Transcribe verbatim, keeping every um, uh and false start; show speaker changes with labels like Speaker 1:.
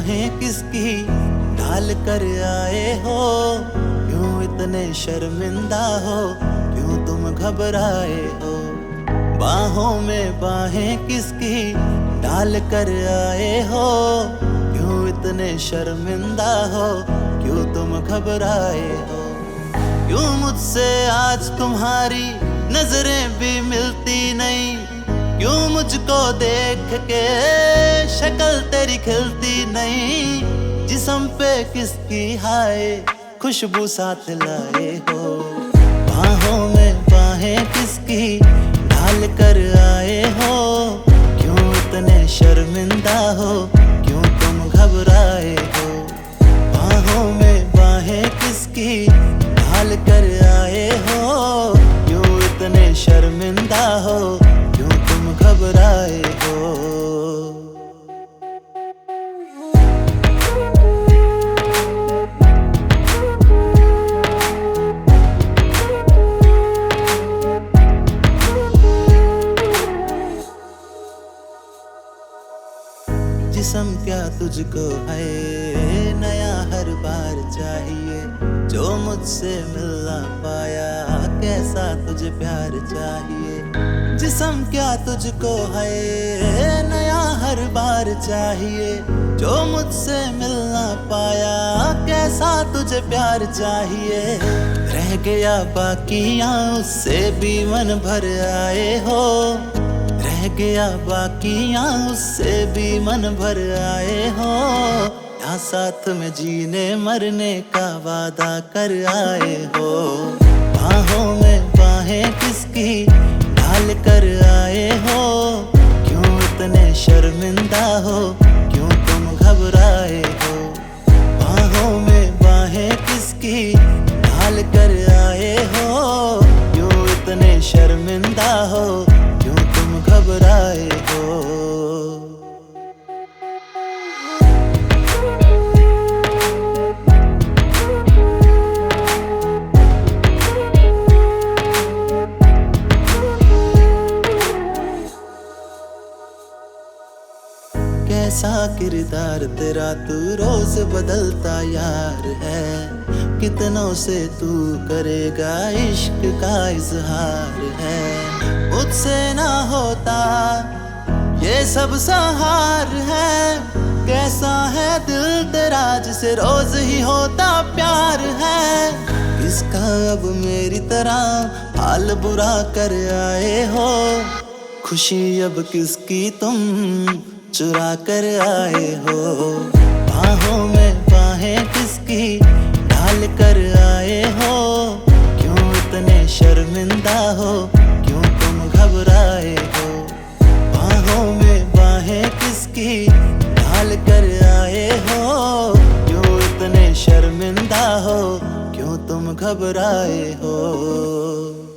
Speaker 1: बाहें किसकी ढाल कर आए हो? क्यों इतने शर्मिंदा हो? क्यों तुम घबराए हो? बाहों में बाहें किसकी ढाल कर आए हो? क्यों इतने शर्मिंदा हो? क्यों तुम घबराए हो? क्यों मुझसे आज तुम्हारी नजरें भी मिलती नहीं? क्यों मुझको देख के शक्ल तेरी खिलती नहीं? जिस्म पे किसकी हाय खुशबू साथ लाए हो? बाहों में बाहें किसकी ढाल कर आए हो? क्यों इतने शर्मिंदा हो? क्यों तुम घबराए हो? बाहों में बाहें किसकी ढाल कर आए हो? क्यों इतने शर्मिंदा हो? क्यों तुम घबराए हो? जिस्म क्या तुझको है नया हर बार चाहिए? जो मुझसे मिल ना पाया कैसा तुझे प्यार चाहिए? जिस्म क्या तुझको है नया हर बार चाहिए? जो मुझसे मिल ना पाया कैसा तुझे प्यार चाहिए? रह गया बाकी यहाँ उससे भी मन भर आए हो? रह गया बाकी यहाँ उससे भी मन भर आए हो? यहाँ साथ में जीने मरने का वादा कर आए हो? बाहों में बाहें किसकी ढाल कर आए हो? क्यों इतने शर्मिंदा हो? क्यों तुम घबराए हो? बाहों में बाहें किसकी ढाल कर आए हो? क्यों इतने शर्मिंदा हो? क्यों तुम घबराए हो? कैसा किरदार तेरा तू रोज बदलता यार है? कितनों से तू करेगा इश्क का इजहार है? मुझसे ना होता ये सब सहार है? कैसा है दिल तेरा जिसे रोज ही होता प्यार है? किसका अब मेरी तरह हाल बुरा कर आए हो? खुशी अब किसकी तुम चुरा कर आए हो? बाहों में बाहें किसकी ढाल कर आए हो? क्यों इतने शर्मिंदा हो? क्यों तुम घबराए हो? बाहों में बाहें किसकी ढाल कर आए हो? क्यों इतने शर्मिंदा हो? क्यों तुम घबराए हो?